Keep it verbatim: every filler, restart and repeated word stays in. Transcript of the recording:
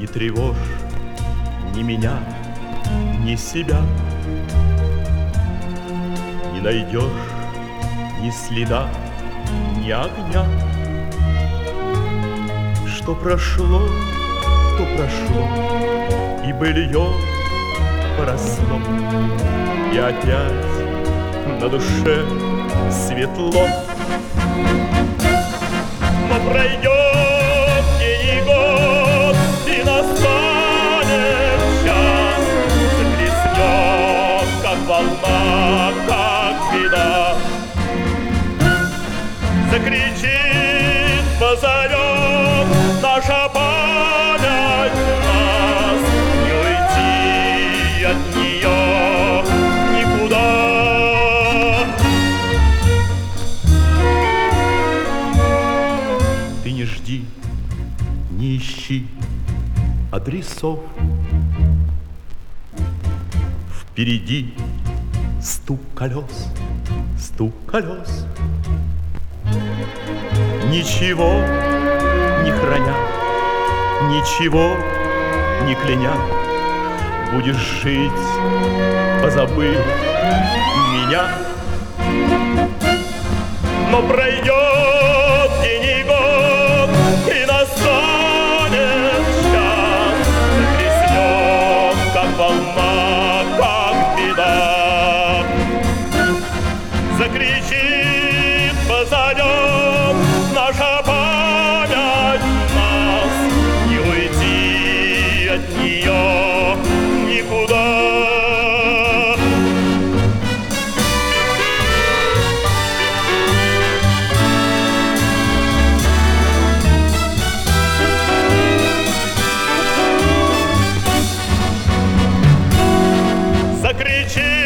тревожь ни меня, ни себя. Не найдешь ни следа, ни огня. Что прошло, то прошло, и былье поросло, и опять на душе светло. Но пройдет день и год, и настанет час, захлестнет, как волна, как беда. Закричит, позовет наша память нас, не уйти от нее никуда. Ты не жди, не ищи адресов. Впереди стук колес, стук колес. Ничего не храня, ничего не кляня, будешь жить, позабыв меня. Но пройдет день и год, и настанет час, захлестнет, как волна, как беда. Закричит, позовет наша память нас, не уйти от нее никуда. Закричи,